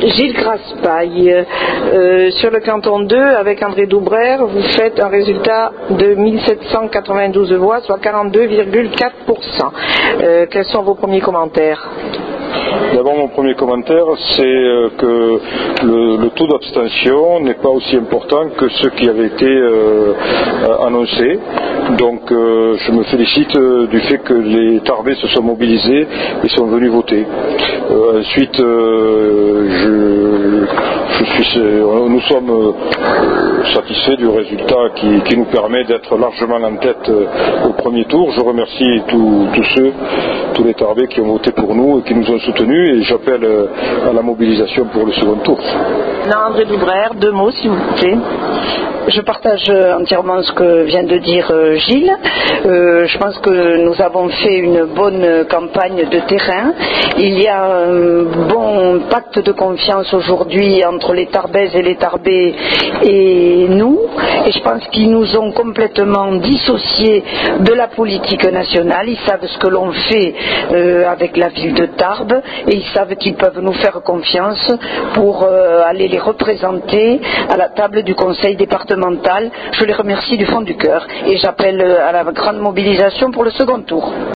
Gilles Graspaille, sur le canton 2, avec André Doubrère, vous faites un résultat de 1792 voix, soit 42,4%. Quels sont vos premiers commentaires ? D'abord, mon premier commentaire, c'est que le taux d'abstention n'est pas aussi important que ce qui avait été annoncé. Donc, je me félicite du fait que les Tarbais se sont mobilisés et sont venus voter. Ensuite, nous sommes satisfaits du résultat qui nous permet d'être largement en tête au premier tour. Je remercie tous les Tarbais qui ont voté pour nous et qui nous ont soutenus, et j'appelle à la mobilisation pour le second tour. André Doubrère, 2 mots s'il vous plaît. Je partage entièrement ce que vient de dire Gilles. Je pense que nous avons fait une bonne campagne de terrain. Il y a un bon pacte de confiance aujourd'hui entre les Tarbaises et les Tarbais et nous. Et je pense qu'ils nous ont complètement dissociés de la politique nationale. Ils savent ce que l'on fait avec la ville de Tarbes et ils savent qu'ils peuvent nous faire confiance pour aller les représenter à la table du conseil départemental. Je les remercie du fond du cœur et j'appelle à la grande mobilisation pour le second tour.